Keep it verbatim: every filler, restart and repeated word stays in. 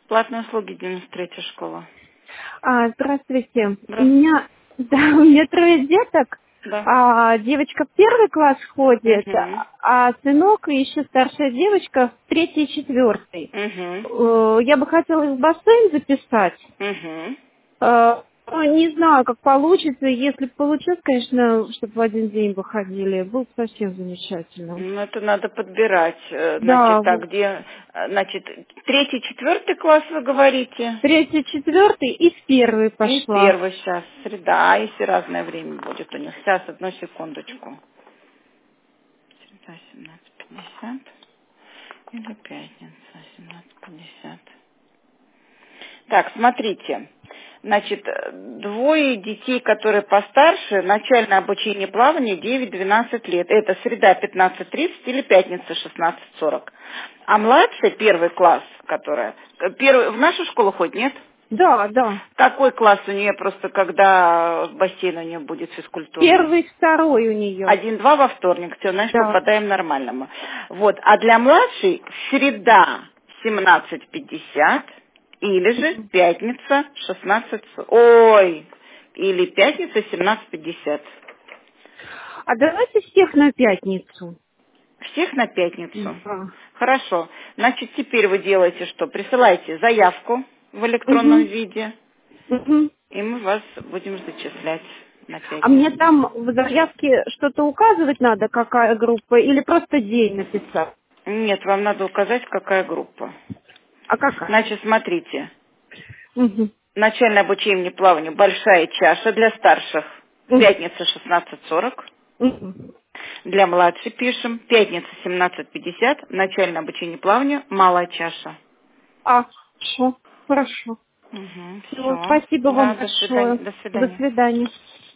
Платные услуги, девяносто третья школа. А, здравствуйте. У Здравствуйте. меня, да, у меня трое деток. Да. А, девочка в первый класс ходит, Угу. а сынок и еще старшая девочка в третий и четвертый. Угу. Э, Я бы хотела их в бассейн записать. Угу. Э, ну, Не знаю, как получится. Если бы получилось, конечно, чтобы в один день выходили, было бы совсем замечательно. Ну, это надо подбирать. Э, Да, Значит, вот так, где, э, значит, третий, четвертый класс вы говорите? третий, четвертый и в первый И пошла. первый сейчас, среда, а если разное время будет у них. Сейчас, одну секундочку. Среда, семнадцать пятьдесят. Или пятница, семнадцать пятьдесят. Так, смотрите. Значит, э, двое детей, которые постарше, начальное обучение плавания девять-двенадцать лет. Это среда пятнадцать тридцать или пятница шестнадцать сорок. А младший, первый класс, которая... э, Первый, в нашу школу ходит, нет? Да, да. Какой класс у нее просто, когда бассейн у нее будет физкультурный? Первый, второй у нее. Один-два во вторник, все, значит, Да. попадаем нормальному. Вот, а для младшей среда семнадцать пятьдесят или же пятница шестнадцать, ой, или пятница семнадцать пятьдесят. А давайте всех на пятницу. Всех на пятницу. Да. Хорошо. Значит, теперь вы делаете что? Присылайте заявку в электронном Мгм. виде, Мгм. и мы вас будем зачислять на А мне пятницу. там в заявке что-то указывать надо, какая группа, или просто день написать? Нет, вам надо указать, какая группа. А какая? Значит, смотрите. Мгм. Начальное обучение плаванию большая чаша для старших. Мгм. Пятница шестнадцать сорок. Мгм. Для младших пишем. Пятница семнадцать пятьдесят. Начальное обучение плаванию малая чаша. А, хорошо, хорошо. Угу, Всё, все. спасибо вам Да, до свидания. большое. До До свидания. свидания.